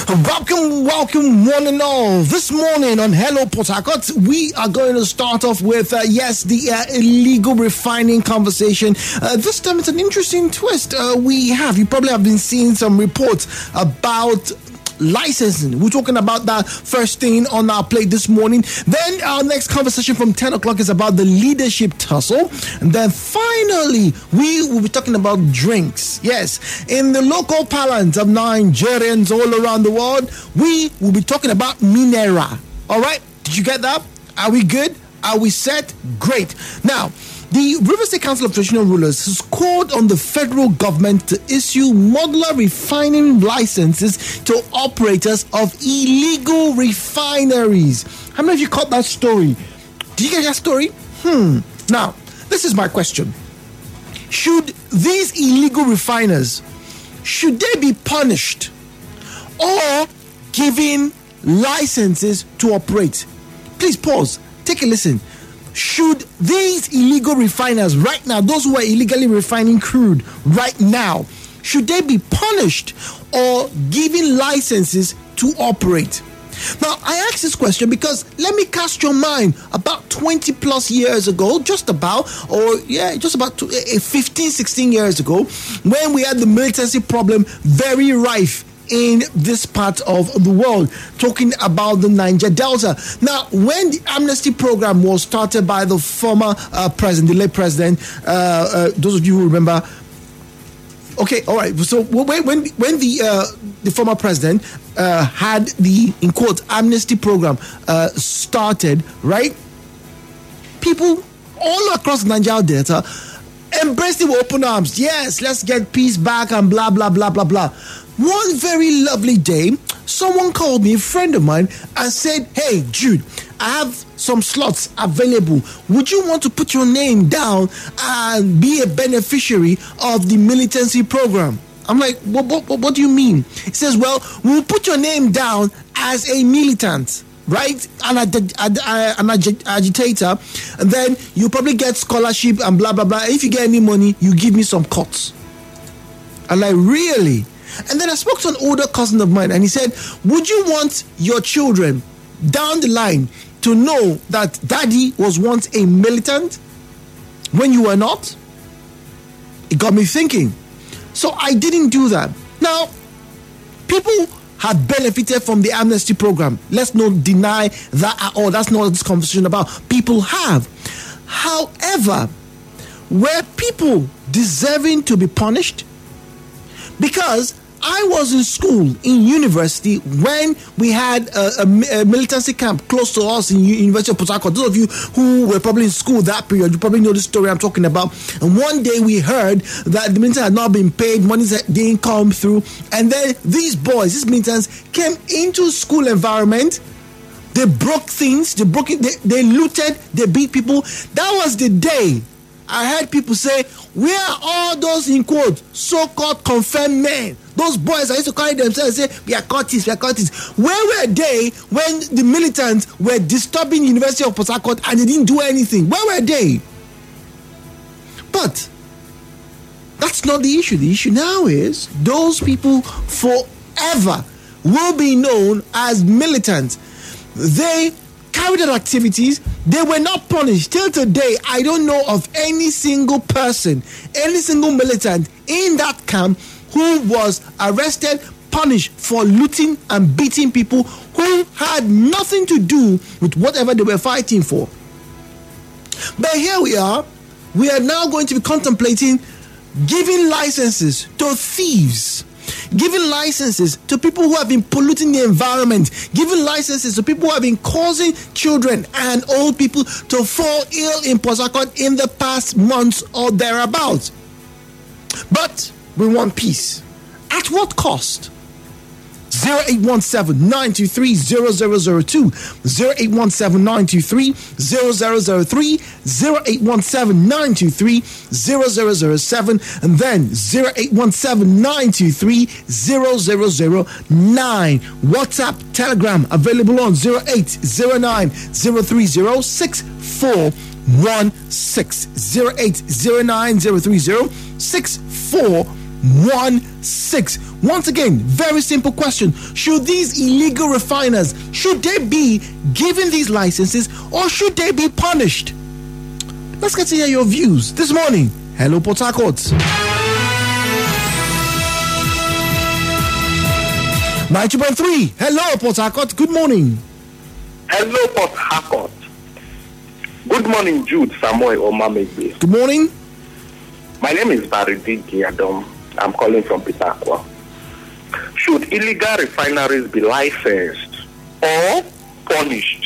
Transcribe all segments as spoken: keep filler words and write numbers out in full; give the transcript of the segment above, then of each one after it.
Welcome, welcome, one and all. This morning on Hello Port Harcourt, we are going to start off with, uh, yes, the uh, illegal refining conversation. Uh, this time it's an interesting twist. Uh, we have, you probably have been seeing some reports about licensing. We're talking about that first thing on our plate this morning. Then our next conversation from ten o'clock is about the leadership tussle. And then finally, we will be talking about drinks. Yes, in the local parlance of Nigerians all around the world, we will be talking about Minera. All right, did you get that? Are we good? Are we set? Great. Now, the Rivers State Council of Traditional Rulers has called on the federal government to issue modular refining licenses to operators of illegal refineries. How many of you caught that story? Did you get that story? Hmm. Now, this is my question. Should these illegal refiners, should they be punished or given licenses to operate? Please pause. Take a listen. Should these illegal refiners right now, those who are illegally refining crude right now, should they be punished or given licenses to operate? Now, I ask this question because let me cast your mind about twenty plus years ago, just about, or yeah, just about fifteen, sixteen years ago, when we had the militancy problem very rife in this part of the world, talking about the Niger Delta. Now, when the amnesty program was started by the former uh, president, the late president, uh, uh, those of you who remember, okay, all right. So when when, when the uh, the former president uh, had the, in quotes, amnesty program uh, started, right? People all across the Niger Delta embraced it with open arms. Yes, let's get peace back and blah blah blah blah blah. One very lovely day, someone called me, a friend of mine, and said, "Hey, Jude, I have some slots available. Would you want to put your name down and be a beneficiary of the militancy program?" I'm like, what, what, what do you mean? He says, "Well, we'll put your name down as a militant, right? An, ag- ag- an ag- agitator, and then you probably get scholarship and blah, blah, blah. If you get any money, you give me some cuts." I'm like, really? And then I spoke to an older cousin of mine and he said, "Would you want your children down the line to know that daddy was once a militant when you were not?" It got me thinking. So I didn't do that. Now, people have benefited from the amnesty program. Let's not deny that at all. That's not what this conversation about. People have. However, were people deserving to be punished? Because I was in school, in university, when we had a, a, a militancy camp close to us in University of Port Harcourt. Those of you who were probably in school that period, you probably know the story I'm talking about. And one day we heard that the militants had not been paid, money didn't come through. And then these boys, these militants, came into school environment. They broke things, they broke it, they, they looted, they beat people. That was the day I heard people say, "Where are all those, in quote, so-called confirmed men? Those boys that used to carry themselves and say, we are cultists, we are cultists." Where were they when the militants were disturbing the University of Port Harcourt and they didn't do anything? Where were they? But that's not the issue. The issue now is those people forever will be known as militants. They carried out activities, they were not punished. Till today, I don't know of any single person, any single militant in that camp who was arrested, punished for looting and beating people who had nothing to do with whatever they were fighting for. But here we are, we are now going to be contemplating giving licenses to thieves, giving licenses to people who have been polluting the environment, giving licenses to people who have been causing children and old people to fall ill in Port Harcourt in the past months or thereabouts. But we want peace. At what cost? zero eight one seven, nine two three, zero zero zero two, zero eight one seven, nine two three, zero zero zero three, zero eight one seven, nine two three, zero zero zero seven, and then zero eight one seven, nine two three, zero zero zero nine. WhatsApp, Telegram available on zero eight zero nine, zero three zero, six four one six, zero eight zero nine, zero three zero, six four one six. Once again, very simple question. Should these illegal refiners, should they be given these licenses or should they be punished? Let's get to hear your views this morning. Hello, Port Harcourt. ninety point three. Hello, Port Harcourt. Good morning. Hello, Port Harcourt. Good morning, Jude Samuel Omamegbe. Good morning. My name is Baridi Giadom. I'm calling from Pitakwa. Should illegal refineries be licensed or punished?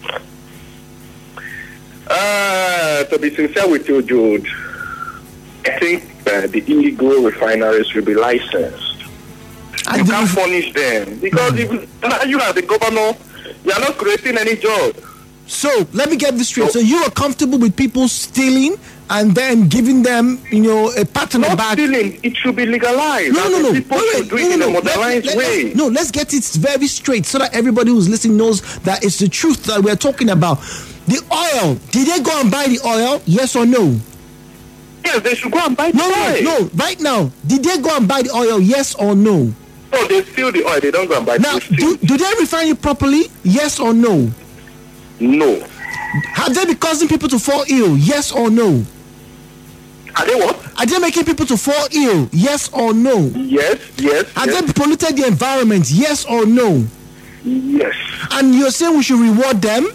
Uh, to be sincere with you, Jude, I think uh, the illegal refineries should be licensed. I you can't do... punish them because mm. if you as the governor, you are not creating any job. So let me get this straight. So, so you are comfortable with people stealing and then giving them, you know, a pat on the back? Not stealing. It should be legalized. No, no, no. People wait, should do no, it no, in no. a modernized let, let, way. Let's, no, let's get it very straight so that everybody who's listening knows that it's the truth that we're talking about. The oil. Did they go and buy the oil? Yes or no? Yes, they should go and buy the no, oil. No, no. Right now, did they go and buy the oil? Yes or no? No, they steal the oil. They don't go and buy now, the oil. Now, do, do they refine it properly? Yes or no? No. Have they been causing people to fall ill? Yes or no? Are they what? Are they making people to fall ill? Yes or no? Yes, yes. Have yes. they polluted the environment? Yes or no? Yes. And you're saying we should reward them?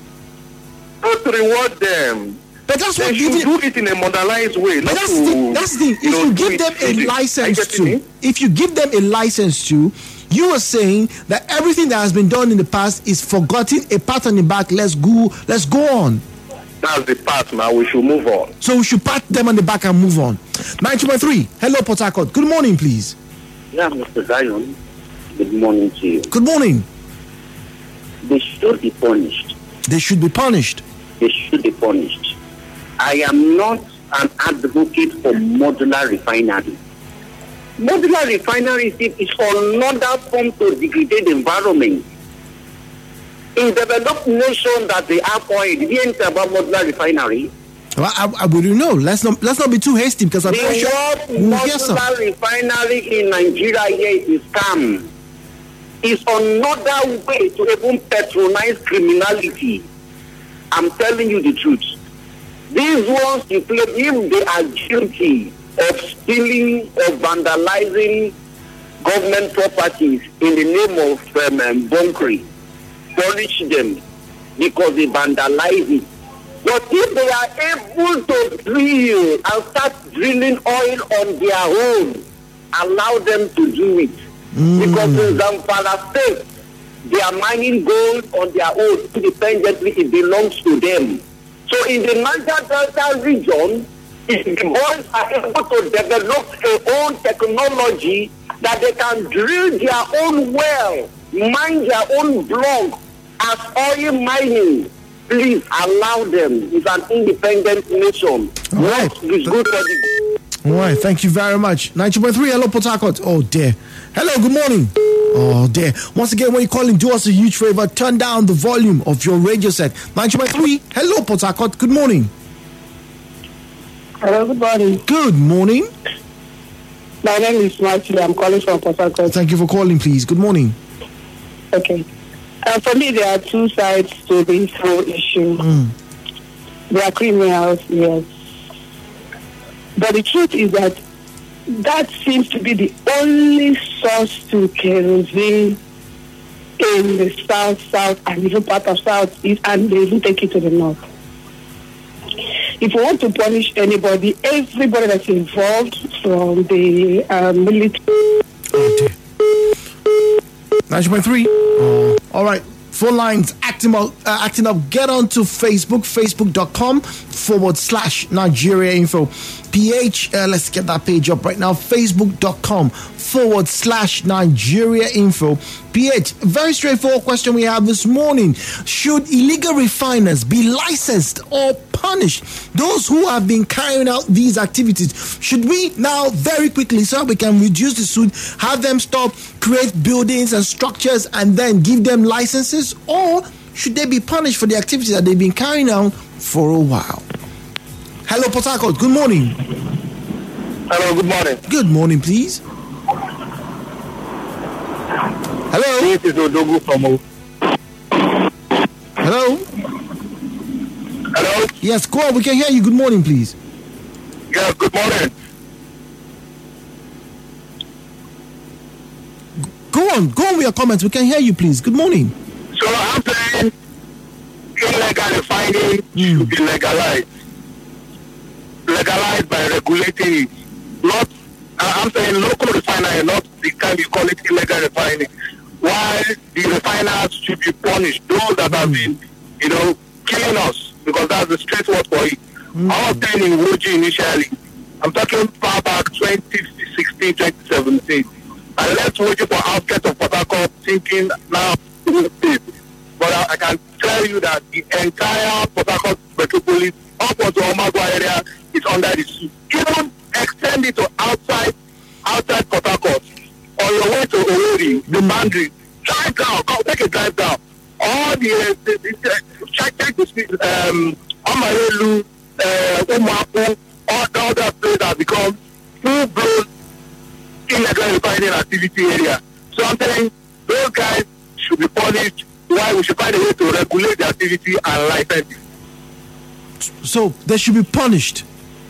Not to reward them. But that's they what should giving, do it in a modernized way. But not that's to, the that's the thing. If you, know, you give them a license to, if you give them a license to, you are saying that everything that has been done in the past is forgotten, a pat on the back. Let's go. Let's go on. That's the part now. We should move on. So we should pat them on the back and move on. ninety point three. Hello, Port Harcourt. Good morning, please. Yeah, Mister Zion. Good morning to you. Good morning. They should be punished. They should be punished. They should be punished. I am not an advocate for modular refinery. Modular refinery is another form to degrade the environment. In developed nations that they have oil, did you enter about modular refinery? Well, I, I wouldn't know. Let's not let's not be too hasty because I'm the not sure. Modular refinery in Nigeria here is scam. It's another way to even patronize criminality. I'm telling you the truth. These ones, if they are guilty of stealing or vandalizing government properties in the name of um, um, bunkering, punish them because they vandalize it. But if they are able to drill and start drilling oil on their own, allow them to do it. Mm. Because in Zamfara State, they are mining gold on their own independently. It belongs to them. So in the Niger Delta region, if the boys are able to develop their own technology that they can drill their own well, mine their own block as oil mining, please allow them. It's an independent nation. All right. It's good for the... All right, thank you very much. ninety point three, hello, Port Harcourt. Oh, dear. Hello, good morning. Oh, dear. Once again, when you're calling, do us a huge favor. Turn down the volume of your radio set. ninety point three, hello, Port Harcourt. Good morning. Hello, good morning. Good morning. My name is Marty. I'm calling from Port Harcourt. Thank you for calling, please. Good morning. Okay. Uh, for me, there are two sides to this whole issue. Mm. They are criminals, yes. But the truth is that that seems to be the only source to kerosene in the south, south, and even part of south east, and they even take it to the north. If you want to punish anybody, everybody that's involved from the uh, military. Oh, dear. ninety point three. Oh. All right. Phone lines acting up, uh, acting up. Get on to Facebook, facebook.com forward slash Nigeria Info. P H, uh, let's get that page up right now. Facebook.com forward slash Nigeria Info. P H, very straightforward question we have this morning. Should illegal refiners be licensed or punished? Those who have been carrying out these activities, should we now very quickly, so we can reduce the suit, have them stop, create buildings and structures and then give them licenses? Or should they be punished for the activities that they've been carrying out for a while? Hello, Port Harcourt. Good morning. Hello, good morning. Good morning, please. Hello? This is Odogu from O. Hello? Hello? Yes, go on. We can hear you. Good morning, please. Yeah, good morning. Go on. Go on with your comments. We can hear you, please. Good morning. So I'm saying illegal refining Mm. should be legalized. Legalized by regulating it. Not, uh, I'm saying local refinery, not the kind you call it illegal refining. While the refiners should be punished, those that have been, you know, killing us, because that's the straight word for it. Mm. I was saying in Woji initially, I'm talking far back twenty sixteen, twenty seventeen. I left Woji for outskirts of Port Harcourt thinking now, but I, I can tell you that the entire Port Harcourt metropolis up onto Omagua area is under the sea. Even extend it to outside, outside Port Harcourt. On your way to Oweri, the boundary, drive down, come take a drive down. All the, uh, the, the uh, check, check the speed, um, Amarelu, uh, Umapu, all the other places have become full-blown illegal refining activity area. So I'm telling those guys should be punished. Why we should find a way to regulate the activity and license it. So they should be punished.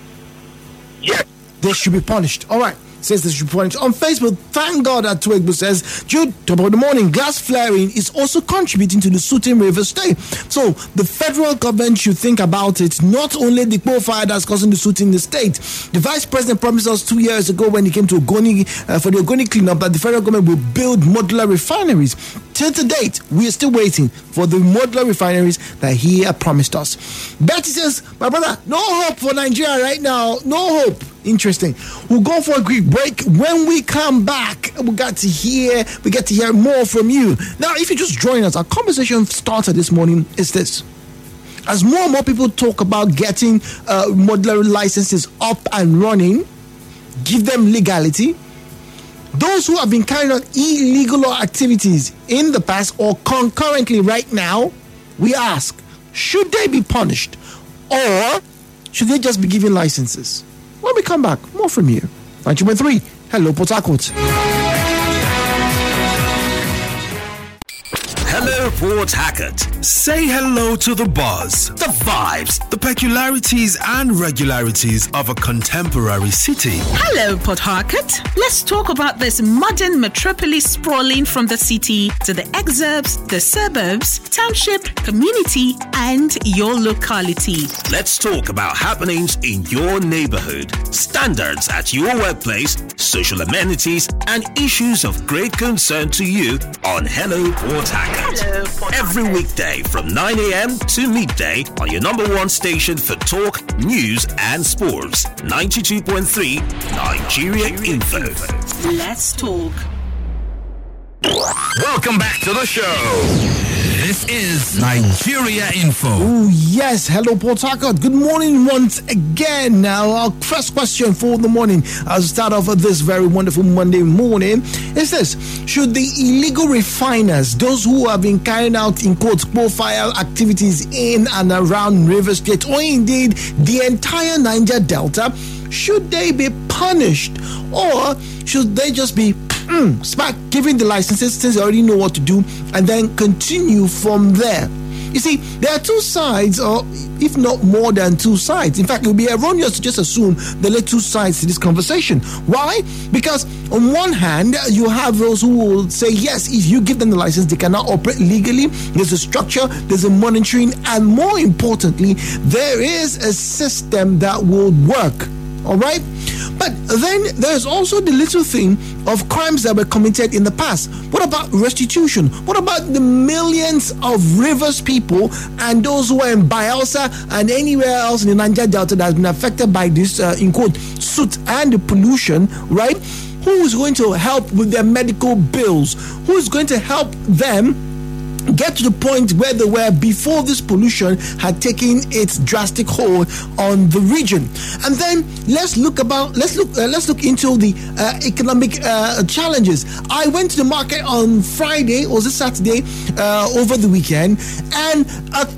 Yes. They should be punished. All right. Says they should be punished. On Facebook, thank God that Twigbo says, Jude, top of the morning, glass flaring is also contributing to the Sutin River stay. So the federal government should think about it. Not only the coal fire that's causing the soot in the state. The vice president promised us two years ago when he came to Ogoni uh, for the Ogoni cleanup that the federal government will build modular refineries. Till to date, we are still waiting for the modular refineries that he uh, promised us. Betty says, my brother, no hope for Nigeria right now. No hope. Interesting. We'll go for a quick break. When we come back, we got to hear, we get to hear more from you. Now, if you just join us, our conversation started this morning is this. As more and more people talk about getting uh, modular licenses up and running, give them legality. Those who have been carrying out illegal activities in the past or concurrently right now, we ask, should they be punished or should they just be given licenses? When we come back, more from you. ninety point three, hello, Port Harcourt. Hello, Port Harcourt. Say hello to the buzz, the vibes, the peculiarities and regularities of a contemporary city. Hello, Port Harcourt. Let's talk about this modern metropolis sprawling from the city to the exurbs, the suburbs, township, community, and your locality. Let's talk about happenings in your neighborhood, standards at your workplace, social amenities, and issues of great concern to you on Hello, Port Harcourt. Hello, Port Every weekday from nine a.m. to midday on your number one station for talk, news, and sports. ninety-two point three Nigeria Info. Let's talk. Welcome back to the show. This is Nigeria Info. Oh, yes. Hello, Port Harcourt. Good morning once again. Now, our first question for the morning, as we start off with this very wonderful Monday morning, is this. Should the illegal refiners, those who have been carrying out, in quotes, coal fire activities in and around River State, or indeed the entire Niger Delta, should they be punished or should they just be Mm, smack giving the licenses since they already know what to do and then continue from there? You see, there are two sides, or if not more than two sides. In fact, it would be erroneous to just assume there are two sides to this conversation. Why? Because on one hand, you have those who will say, yes, if you give them the license, they cannot operate legally. There's a structure, there's a monitoring, and more importantly, there is a system that will work. All right? But then there's also the little thing of crimes that were committed in the past. What about restitution? What about the millions of Rivers people and those who are in Bayelsa and anywhere else in the Niger Delta that has been affected by this, uh, in quote, soot and the pollution, right? Who is going to help with their medical bills? Who is going to help them get to the point where they were before this pollution had taken its drastic hold on the region? And then let's look about let's look uh, let's look into the uh, economic uh, challenges. I went to the market on Friday or was it Saturday uh, over the weekend, and a cup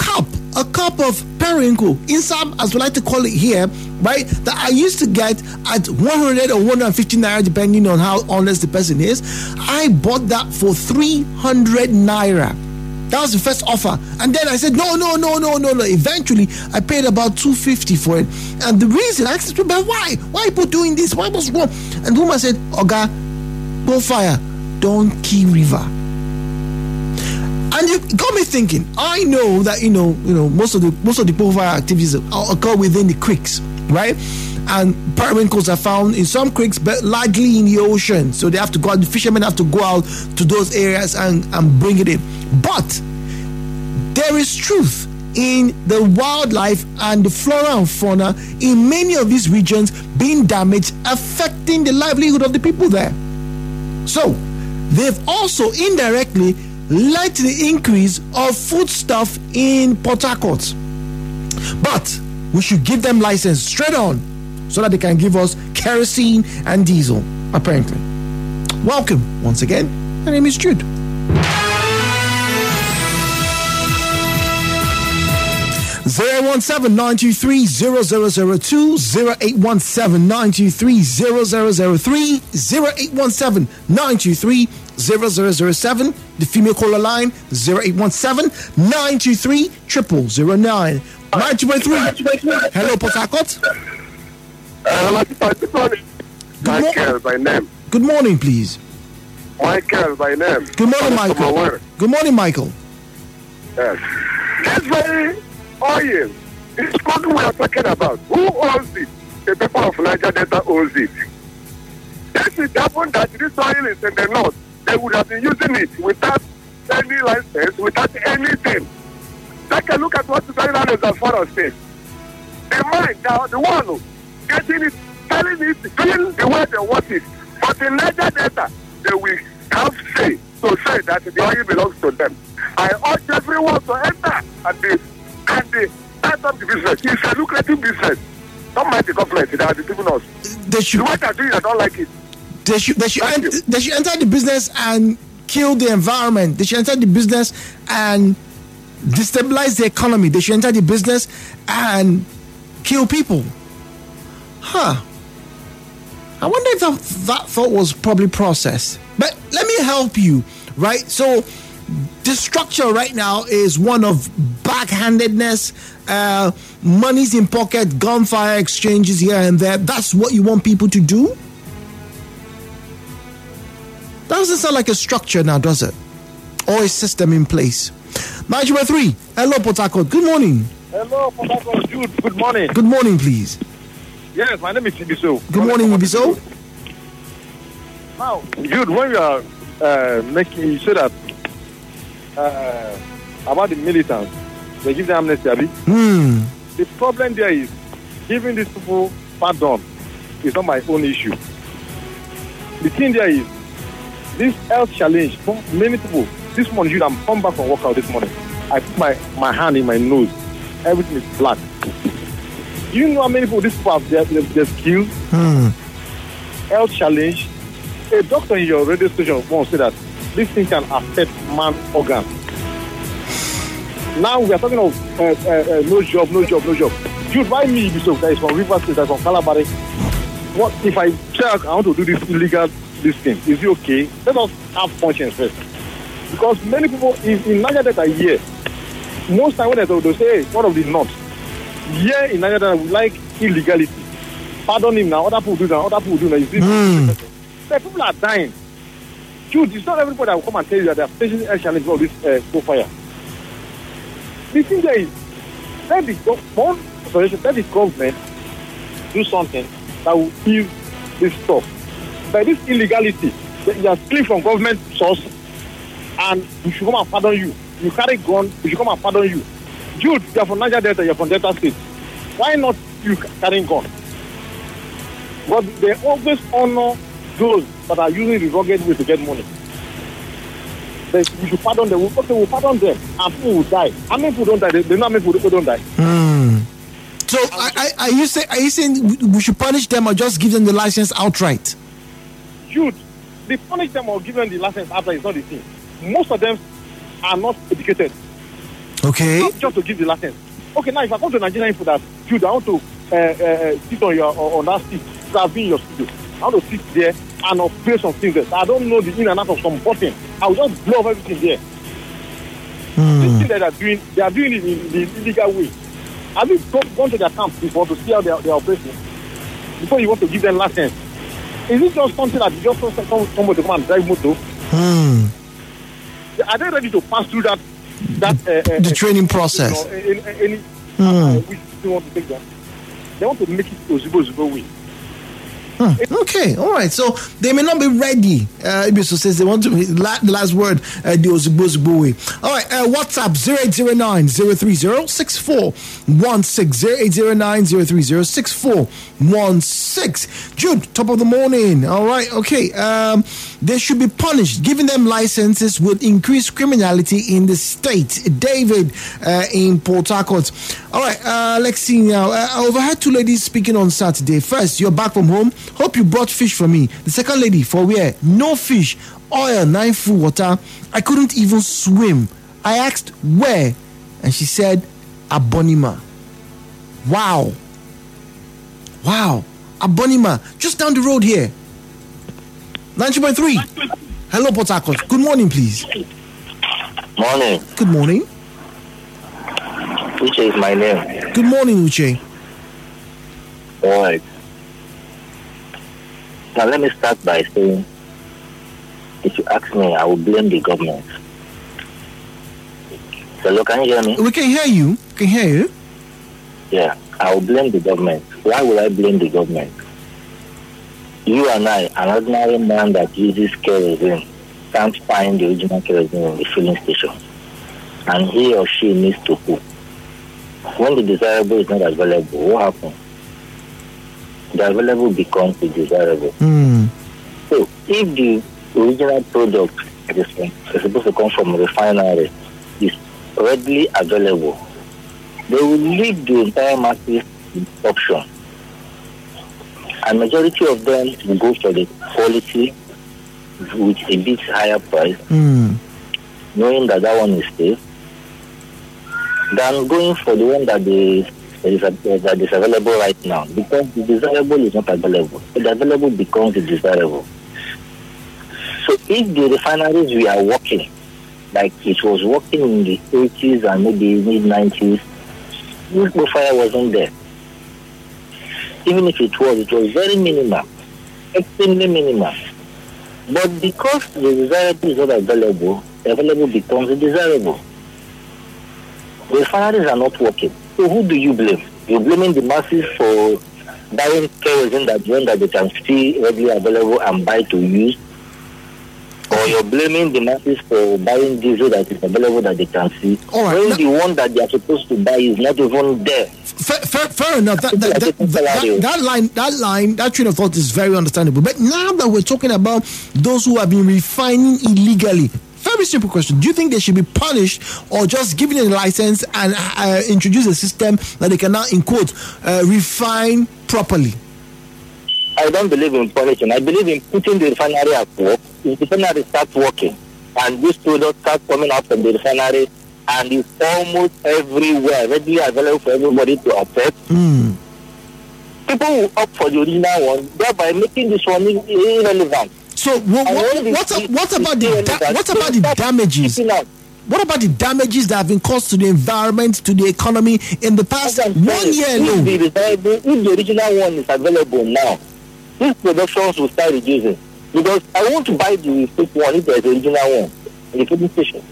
a cup of periwinkle, insam as we like to call it here, right, that I used to get at one hundred or one hundred fifty naira, depending on how honest the person is. I bought that for three hundred naira. That was the first offer. And then I said, no, no, no, no, no, no. Eventually, I paid about two hundred fifty for it. And the reason, I asked her, but why? Why are people doing this? Why was wrong? And the woman said, Oga, go fire, don't key river. And it got me thinking. I know that, you know, you know, most of the most of the bonfire activities occur within the creeks, right? And periwinkles are found in some creeks, but largely in the ocean. So they have to go out, the fishermen have to go out to those areas and, and bring it in. But there is truth in the wildlife and the flora and fauna in many of these regions being damaged, affecting the livelihood of the people there. So they've also indirectly led to the increase of foodstuff in Port Harcourt. But we should give them license straight on so that they can give us kerosene and diesel, apparently. Welcome once again. My name is Jude. zero one seven nine two three zero zero zero two, zero eight one seven nine two three zero zero zero three, zero eight one seven nine two three zero zero zero seven. The female caller line zero eight one seven nine two three zero zero zero nine. nine two three. Hello, Port Harcourt. Uh, good morning. Michael by name. Good morning, please. Michael by name. Good morning, Michael. Good morning, Michael. Yes. That's very oil. It's what we are talking about. Who owns it? The people of Niger Delta owns it. If it happened that this oil is in the north, they would have been using it without any license, without anything. Take a look at what is going on in Zamfara State. The mine, now the one getting it, telling it, doing the way they want it. But in Niger Delta, they will have say to say that the oil belongs to them. I urge everyone to enter and the and the start up the business. It's a lucrative business. Don't mind the government, they are deceiving us. They should, the way they're doing, I don't like it. They should, they should, ent- they should enter the business and kill the environment. They should enter the business and destabilize the economy. They should enter the business and kill people. Huh. I wonder if that, that thought was probably processed. But let me help you, right? So the structure right now is one of backhandedness, uh, money's in pocket, gunfire exchanges here and there. That's what you want people to do? That doesn't sound like a structure now, does it? Or a system in place. nine two three. Hello, Port Harcourt. Good morning. Hello, Port Harcourt. Jude, good morning. Good morning, please. Yes, my name is Ibiso. Good morning, Ibiso. Now, Jude, when you are uh, making, you say that uh, about the militants, they give them amnesty, Abi. Hmm. The problem there is giving these people pardon is not my own issue. The thing there is this health challenge for many people. This morning, Jude, I'm come back from workout this morning. I put my, my hand in my nose. Everything is black. Do you know how many people these people have their, their, their skills? Hmm. Health challenge. A doctor in your radio station once said that this thing can affect man's organs. Now we are talking of uh, uh, uh, no job, no job, no job. Dude, why me? So that is from Rivers State, that is from Calabari. What if I say I want to do this illegal, this thing? Is it okay? Let us have conscience first. Because many people in, in Niger Delta here, most time when they, they say, hey, one of the north, here in Niger Delta, we like illegality. Pardon him now, other people do now, other people do now. Is this mm. The people are dying. Dude, it's not everybody that will come and tell you that they are facing a challenge of this uh, go fire. The thing there is, let the, let the government do something that will ease this stuff. By this illegality, you are stealing from government source, and we should come and pardon you. You carry gun, we should come and pardon you. Dude, you are from Niger Delta, you are from Delta State. Why not you carrying gun? But they always honor those that are using the rugged way to get money. They, we should pardon them. Okay, we'll pardon them, and people will die. How many people don't die? They, they know how many people don't die. Mm. So, I, I, are you saying are you saying we should punish them or just give them the license outright? Dude, they punish them or give them the license outright is not the thing. Most of them are not educated. Okay. Not just to give the license. Okay, now if I come to Nigerian food that dude, I want to uh, uh, sit on your on that seat, so I've been in your studio. I want to sit there and play some things there. I don't know the in and out of some button. I will just blow up everything there. Mm. This thing that they are doing, they are doing it in the illegal way. Have you gone to their camp before to see how they are, they are operating? Before you want to give them license? Is it just something that you just want somebody to come and drive motor? Mm. Are they ready to pass through that? that uh, uh, the training process? You know, any, any, mm. uh, which they want to take them? They want to make it Ozibo Ozibo way. Hmm. Okay, all right. So they may not be ready. Uh, Ibiso says they want to la- the last word. Uh, the Ozibo Ozibo way. All right. Uh, WhatsApp zero eight zero nine zero three zero six four one six zero eight zero nine zero three zero six four one six. Jude, top of the morning. All right. Okay. Um, they should be punished. Giving them licenses would increase criminality in the state. David uh, in Port Harcourt. All right. Uh, let's see now. Uh, I overheard two ladies speaking on Saturday. First, you're back from home. Hope you brought fish for me. The second lady, for where? No fish, oil, nine full water. I couldn't even swim. I asked where, and she said, Abonima. Wow. Wow. Abonima, just down the road here. ninety point three. Hello, Port Harcourt. Good morning, please. Morning. Good morning. Uche is my name. Good morning, Uche. All right. Now, let me start by saying, if you ask me, I will blame the government. Hello, can you hear me? We can hear you. We can hear you. Yeah, I will blame the government. Why will I blame the government? You and I, an ordinary man that uses kerosene, can't find the original kerosene in the filling station. And he or she needs to cook. When the desirable is not available, what happens? The available becomes the desirable. Mm. So, if the original product is, is supposed to come from a refinery is readily available, they will leave the entire market in option. And majority of them will go for the quality with a bit higher price, mm. knowing that that one is safe, than going for the one that they That is, that is available right now, because the desirable is not available. The available becomes the desirable. So if the refineries we are working, like it was working in the eighties and maybe mid nineties, this fire wasn't there. Even if it was, it was very minimal, extremely minimal. But because the desirable is not available, the available becomes the desirable. The refineries are not working. So who do you blame? You're blaming the masses for buying kerosene that one that they can see readily available and buy to use, or you're blaming the masses for buying diesel that is available that they can see, all right, when now, the one that they are supposed to buy is not even there. Fair, fair, fair enough. That, that, that, that, that line, that line, that train of thought is very understandable. But now that we're talking about those who have been refining illegally, very simple question. Do you think they should be punished or just given a license and uh, introduce a system that they can now, in quote, uh, refine properly? I don't believe in punishing. I believe in putting the refinery at work. If the refinery starts working and this product starts coming out from the refinery and it's almost everywhere, readily available for everybody to access, mm. people will opt for the original one, thereby making this one irrelevant. So what, what, what, what about the da- what about the damages? What about the damages that have been caused to the environment, to the economy in the past one year alone? If the, if the original one is available now, these productions will start reducing. Because I want to buy the fake one if there's the original one in the filling station.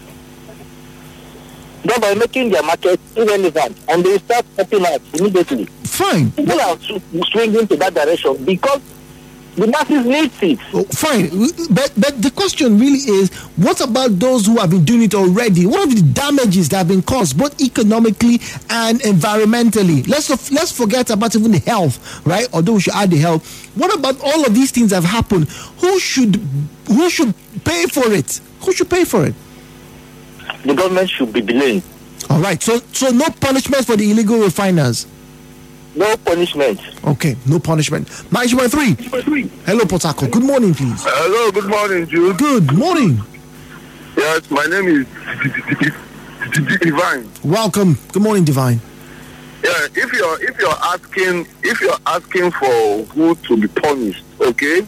Thereby making their market irrelevant, and they start popping out immediately. Fine. People are swinging to that direction because the masses need it. Oh, fine, but but the question really is, what about those who have been doing it already? What are the damages that have been caused, both economically and environmentally? Let's let's forget about even the health, right? Although we should add the health. What about all of these things that have happened? Who should who should pay for it? Who should pay for it? The government should be blamed. All right. So so no punishment for the illegal refiners. No punishment. Okay, no punishment. ninety point three. Hello, Port Harcourt. Good morning, please. Hello, good morning, Jude. Good morning. Yes, my name is Divine. Welcome. Good morning, Divine. Yeah, if you're if you're asking if you're asking for who to be punished, okay.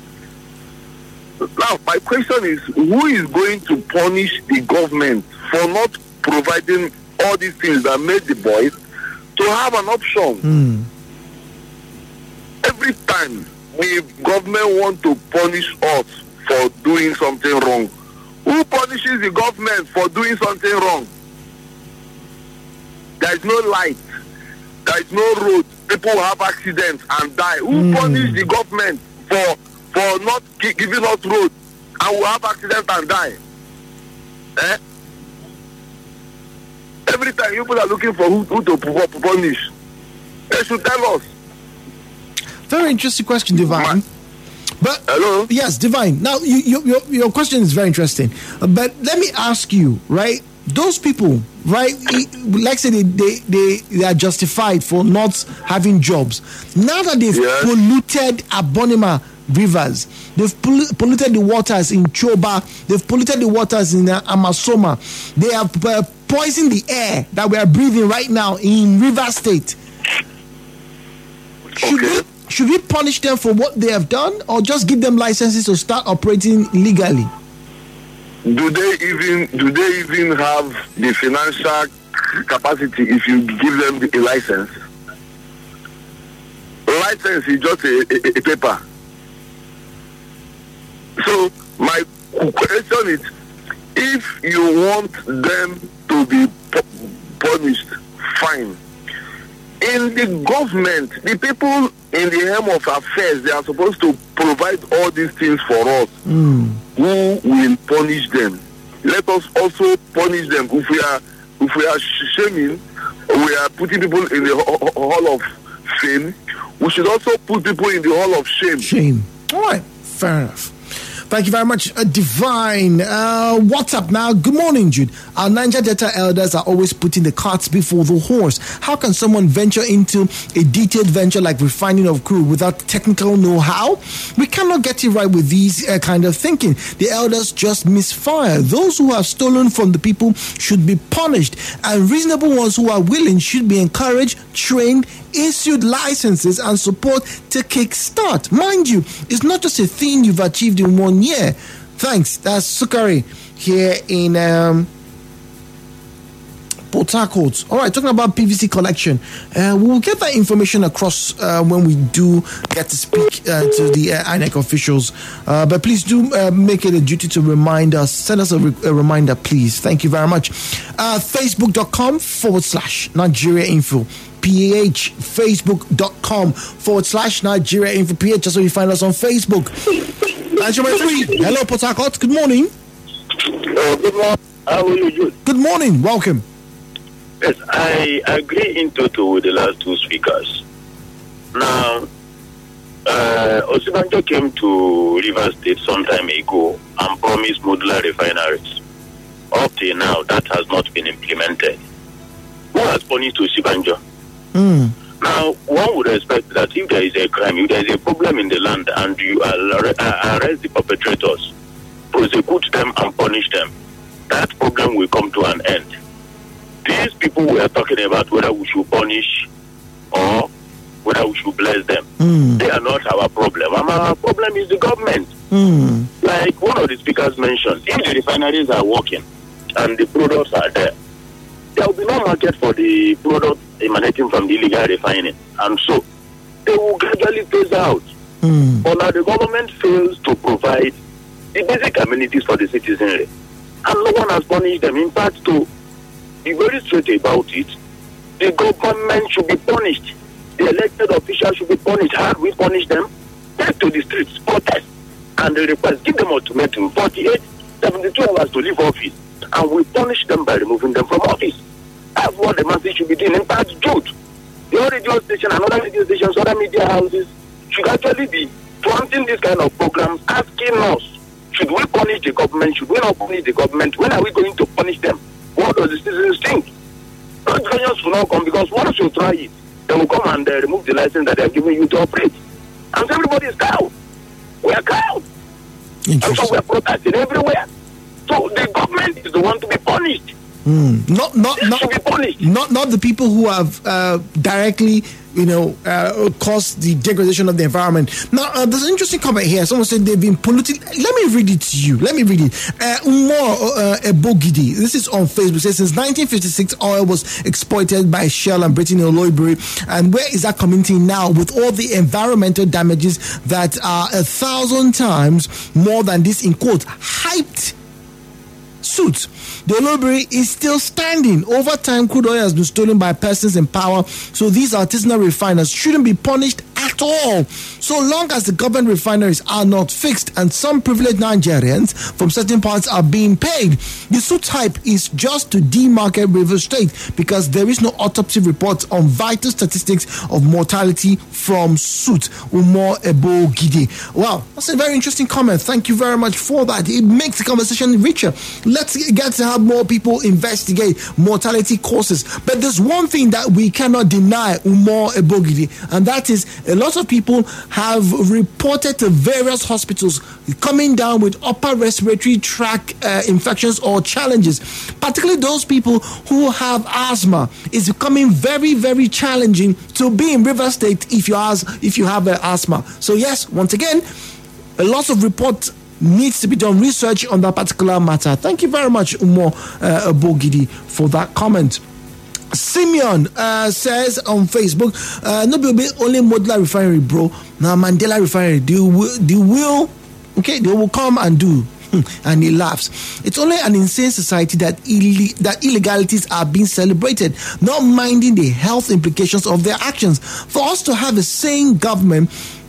Now my question is, who is going to punish the government for not providing all these things that made the boys to have an option? Mm. Every time the government want to punish us for doing something wrong, who punishes the government for doing something wrong? There is no light. There is no road. People have accidents and die. Who mm. punish the government for for not gi- giving us road and we have accidents and die? Eh? Every time people are looking for who, who to p- punish, they should tell us. Very interesting question, Divine. But hello. Yes, Divine. Now, you, you, your your question is very interesting. Uh, but let me ask you, right? Those people, right? Like I said, they, they they they are justified for not having jobs. Now that they've yes. polluted Abonima rivers, they've pollu- polluted the waters in Choba, they've polluted the waters in uh, Amasoma, they have uh, poisoned the air that we are breathing right now in River State. Should okay. we should we punish them for what they have done, or just give them licenses to start operating legally? Do they even do they even have the financial capacity if you give them the, a license? A license is just a, a, a paper. So my question is, if you want them to be pu- punished, fine. In the government, the people in the helm of affairs, they are supposed to provide all these things for us. Mm. Who will punish them? Let us also punish them. If we are, if we are shaming, we are putting people in the hall of fame. We should also put people in the hall of shame. Shame. All right, fair enough. Thank you very much, uh, Divine. Uh, what's up now? Good morning, Jude. Our Niger Delta elders are always putting the carts before the horse. How can someone venture into a detailed venture like refining of crude without technical know-how? We cannot get it right with these uh, kind of thinking. The elders just misfire. Those who have stolen from the people should be punished, and reasonable ones who are willing should be encouraged, trained, issued licenses and support to kickstart. Mind you, it's not just a thing you've achieved in one year. Thanks. That's Sukari here in um, Port Harcourt. All right, talking about P V C collection. Uh, we'll get that information across uh, when we do get to speak uh, to the uh, I N E C officials. Uh, but please do uh, make it a duty to remind us. Send us a, re- a reminder, please. Thank you very much. Uh, Facebook.com forward slash Nigeria Info. P H, facebook.com forward slash Nigeria Info P H. That's where you find us on Facebook. Nigeria three. Hello, Port Harcourt. Good morning. Oh, good morning. How are you, Jude? Good morning. Welcome. Yes, I agree in total with the last two speakers. Now, uh, Osibanjo came to River State some time ago and promised modular refineries. Up till now, that has not been implemented. Who has punished Osibanjo? Mm. Now, one would expect that if there is a crime, if there is a problem in the land and you arrest the perpetrators, prosecute them and punish them, that problem will come to an end. These people we are talking about, whether we should punish or whether we should bless them, mm. they are not our problem. Our problem is the government. Mm. Like one of the speakers mentioned, if the refineries are working and the products are there, there will be no market for the product emanating from the illegal refining. And so, they will gradually phase out. Mm. But now the government fails to provide the basic amenities for the citizenry. And no one has punished them. In fact, to be very straight about it, the government should be punished. The elected officials should be punished. How do we punish them? Take to the streets, protest, and the request, give them ultimatum, forty-eight, seventy-two hours to leave office. And we punish them by removing them from office. That's what the masses should be doing. In fact, Jude, your radio station and other radio stations, other media houses should actually be planting this kind of programs, asking us, should we punish the government? Should we not punish the government? When are we going to punish them? What does the citizens think? Those governments will not come, because once you try it, they will come and uh, remove the license that they have given you to operate. And so everybody is cowed. We are cowed. And so we are protesting everywhere. So the government is the one to be punished. Mm. Not, not, not, should be punished. Not, not the people who have uh, directly, you know, uh, caused the degradation of the environment. Now, uh, there's an interesting comment here. Someone said they've been polluting. Let me read it to you. Let me read it. Uh, Umar uh, Ebogidi, this is on Facebook. It says, since nineteen fifty-six, oil was exploited by Shell and Brittany Oloibiri. And where is that community now with all the environmental damages that are a thousand times more than this, in quote, hyped suits? The Oloibiri is still standing. Over time, crude oil has been stolen by persons in power, so these artisanal refiners shouldn't be punished at all, so long as the government refineries are not fixed and some privileged Nigerians from certain parts are being paid. The suit type is just to demarket Rivers State because there is no autopsy report on vital statistics of mortality from suit. Umar Ebogidi. Wow, that's a very interesting comment. Thank you very much for that. It makes the conversation richer. Let's get to have more people investigate mortality causes. But there's one thing that we cannot deny, Umar Ebogidi, and that is a lot of people have reported to various hospitals coming down with upper respiratory tract uh, infections or challenges, particularly those people who have asthma. It's becoming very, very challenging to be in River State if you, has, if you have uh, asthma. So yes, once again, a lot of reports needs to be done, research on that particular matter. Thank you very much, Umar uh, Ebogidi, for that comment. Simeon uh, says on Facebook, uh, no be only modular refinery, bro. Now Mandela refinery, they will, they will, okay, they will come and do. And he laughs. It's only an insane society that Ill- that illegalities are being celebrated, not minding the health implications of their actions. For us to have a sane government,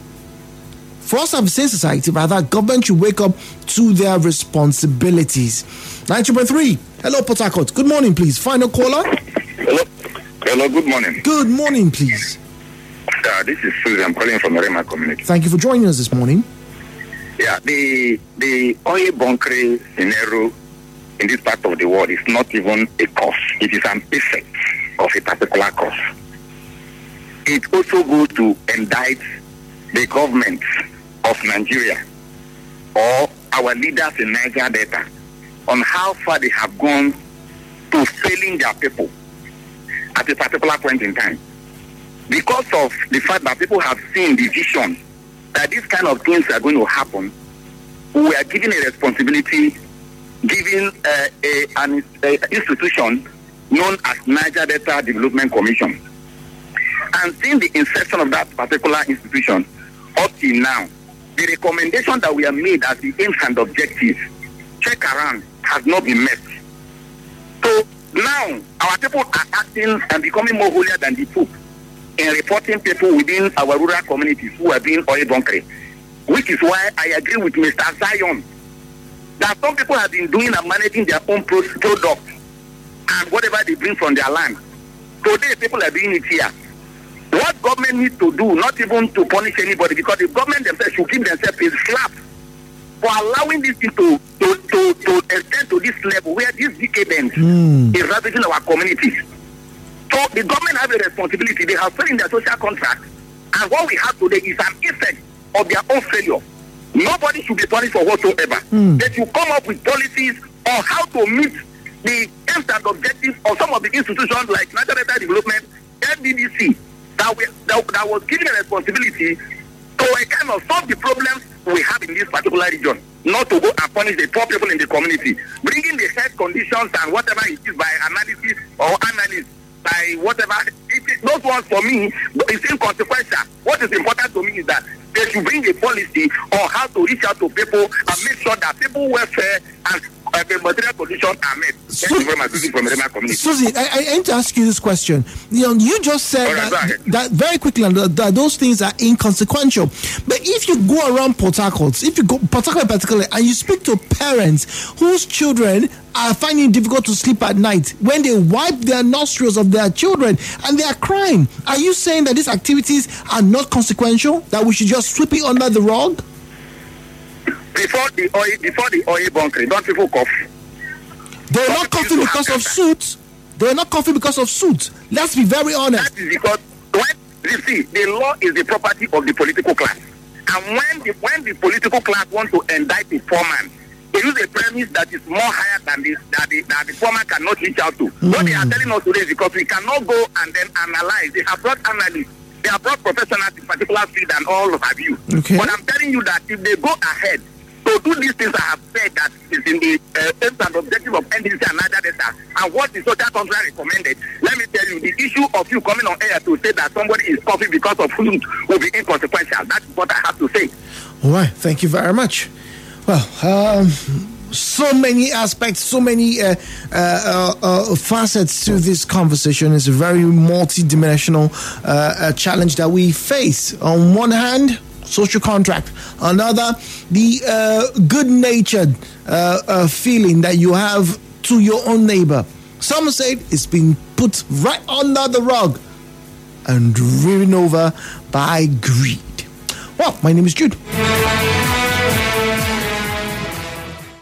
for us to have a sane society, rather, government should wake up to their responsibilities. ninety point three. Hello, Port Harcourt. Good morning, please. Final caller. Hello. Hello, good morning. Good morning, please. Uh, this is Susan. I'm calling from the Rema community. Thank you for joining us this morning. Yeah, the the oil bunkering scenario in this part of the world is not even a cause. It is an effect of a particular cause. It also goes to indict the government of Nigeria or our leaders in Niger Delta on how far they have gone to failing their people at a particular point in time. Because of the fact that people have seen the vision that these kind of things are going to happen, we are given a responsibility, given uh, a, an a institution known as Niger Delta Development Commission. And since the inception of that particular institution up till now, the recommendation that we have made as the aims and objectives, check around, has not been met. So now, our people are acting and becoming more holier than the Pope in reporting people within our rural communities who are being oil bunkering, which is why I agree with Mister Zion that some people have been doing and managing their own pro- product and whatever they bring from their land. Today, people are doing it here. What government needs to do, not even to punish anybody, because the government themselves should give themselves a slap for allowing this thing to, to, to, to extend to this level where this decadence mm. is ravaging our communities. So the government has a responsibility. They have failed in their social contract. And what we have today is an effect of their own failure. Nobody should be punished for whatsoever. Mm. They should come up with policies on how to meet the aims and objectives of some of the institutions like National Data Development, N D D C, that, we, that, that was given a responsibility to uh, kind of solve the problems we have in this particular region, not to go and punish the poor people in the community, bringing the health conditions and whatever it is by analysis or analysis, by whatever. It is, those ones for me, it's inconsequential. What is important to me is that they should bring a policy on how to reach out to people and make sure that people welfare and uh, the material conditions are met. Thank Su- you very much, Susie from the Rema community. Susie, I, I need to ask you this question. You know, you just said right, that, that very quickly that those things are inconsequential. But if you go around Port Harcourt, if you go Port Harcourt particularly, and you speak to parents whose children are finding it difficult to sleep at night when they wipe their nostrils of their children and they are crying, are you saying that these activities are not consequential, that we should just sweep it under the rug? Before the oil, before the oil bunkering, don't people cough? They're not coughing because of suits. They're not coughing because of suits. Let's be very honest. That is because when you see, the law is the property of the political class, and when the when the political class want to indict a poor man, to use a premise that is more higher than this, that the, that the former cannot reach out to. Mm. What they are telling us today is because we cannot go and then analyze. They have brought analysts, they have brought professionals in particular field and all of you. Okay. But I'm telling you that if they go ahead to do these things I have said that is in the uh, aims and objective of N D C and other data, and what the social contract recommended, let me tell you, the issue of you coming on air to say that somebody is coughing because of food will be inconsequential. That's what I have to say. All right, thank you very much. Well, um, so many aspects, so many uh, uh, uh, uh, facets to this conversation. It's a very multi-dimensional uh, uh, challenge that we face. On one hand, social contract. Another, the uh, good-natured uh, uh, feeling that you have to your own neighbor. Some say it's been put right under the rug and driven over by greed. Well, my name is Jude.